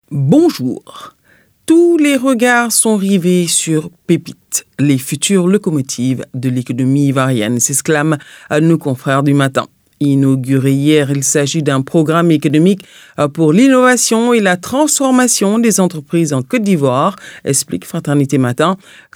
Bonjour. Tous les regards sont rivés sur Pépite, les futures locomotives de l'économie ivoirienne, s'exclament nos confrères du matin. Inauguré hier, il s'agit d'un programme économique pour l'innovation et la transformation des entreprises en Côte d'Ivoire, explique Fraternité Matin.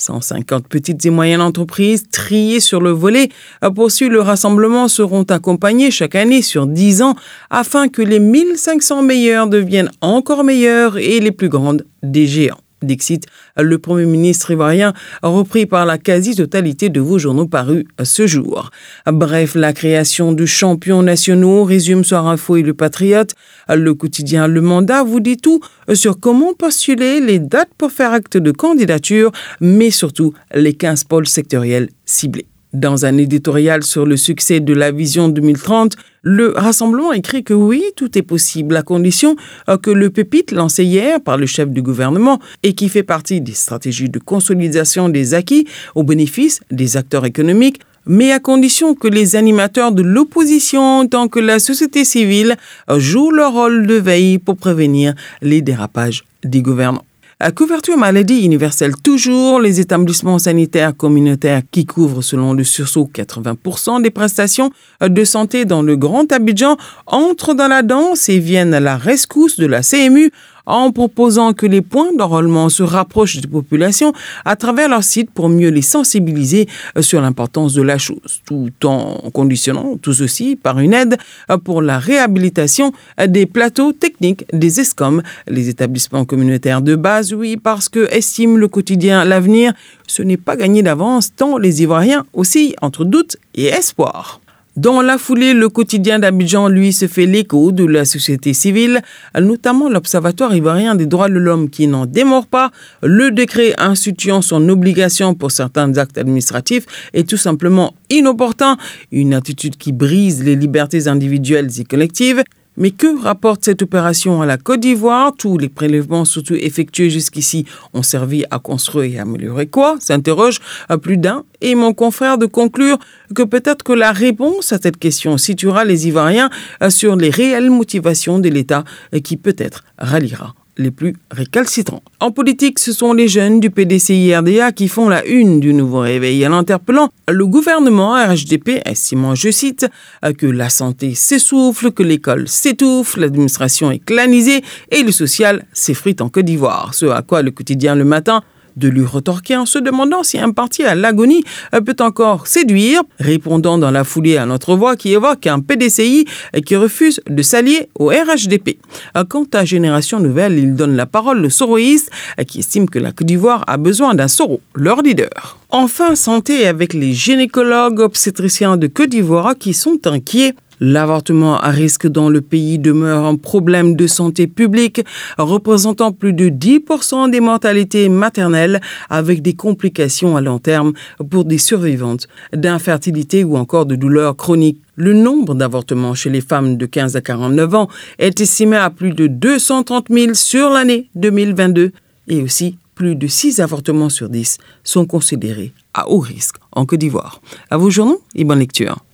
150 petites et moyennes entreprises triées sur le volet poursuivent le rassemblement seront accompagnées chaque année sur 10 ans afin que les 1500 meilleures deviennent encore meilleures et les plus grandes des géants. Dixit, le Premier ministre ivoirien, repris par la quasi-totalité de vos journaux parus ce jour. Bref, la création de champions nationaux, résume Soir Info et Le Patriote. Le quotidien Le Mandat vous dit tout sur comment postuler, les dates pour faire acte de candidature, mais surtout les 15 pôles sectoriels ciblés. Dans un éditorial sur le succès de la vision 2030, le Rassemblement écrit que oui, tout est possible à condition que le Pépite lancé hier par le chef du gouvernement et qui fait partie des stratégies de consolidation des acquis au bénéfice des acteurs économiques, mais à condition que les animateurs de l'opposition, tant que la société civile, jouent leur rôle de veille pour prévenir les dérapages des gouvernants. À couverture maladie universelle toujours, les établissements sanitaires communautaires qui couvrent selon le sursaut 80% des prestations de santé dans le Grand Abidjan entrent dans la danse et viennent à la rescousse de la CMU en proposant que les points d'enrôlement se rapprochent des populations à travers leur site pour mieux les sensibiliser sur l'importance de la chose, tout en conditionnant tout ceci par une aide pour la réhabilitation des plateaux techniques des ESCOM, les établissements communautaires de base, oui, parce que, estime le quotidien L'Avenir, ce n'est pas gagné d'avance tant les Ivoiriens oscillent entre doute et espoir. Dans la foulée, le quotidien d'Abidjan, lui, se fait l'écho de la société civile, notamment l'Observatoire ivoirien des droits de l'homme qui n'en démord pas. Le décret instituant son obligation pour certains actes administratifs est tout simplement inopportun, une attitude qui brise les libertés individuelles et collectives. Mais que rapporte cette opération à la Côte d'Ivoire? Tous les prélèvements surtout effectués jusqu'ici ont servi à construire et améliorer quoi? S'interroge plus d'un. Et mon confrère de conclure que peut-être que la réponse à cette question situera les Ivoiriens sur les réelles motivations de l'État qui peut-être ralliera les plus récalcitrants. En politique, ce sont les jeunes du PDCI-RDA qui font la une du nouveau réveil en interpellant le gouvernement RHDP, estimant, je cite, que la santé s'essouffle, que l'école s'étouffe, l'administration est clanisée et le social s'effrite en Côte d'Ivoire. Ce à quoi le quotidien Le Matin de lui retorquer en se demandant si un parti à l'agonie peut encore séduire, répondant dans la foulée à notre voix qui évoque un PDCI qui refuse de s'allier au RHDP. Quant à Génération Nouvelle, il donne la parole au soroïste qui estime que la Côte d'Ivoire a besoin d'un Soro, leur leader. Enfin, santé avec les gynécologues obstétriciens de Côte d'Ivoire qui sont inquiets. L'avortement à risque dans le pays demeure un problème de santé publique, représentant plus de 10% des mortalités maternelles avec des complications à long terme pour des survivantes d'infertilité ou encore de douleurs chroniques. Le nombre d'avortements chez les femmes de 15 à 49 ans est estimé à plus de 230 000 sur l'année 2022 et aussi plus de 6 avortements sur 10 sont considérés à haut risque en Côte d'Ivoire. À vos journaux et bonne lecture.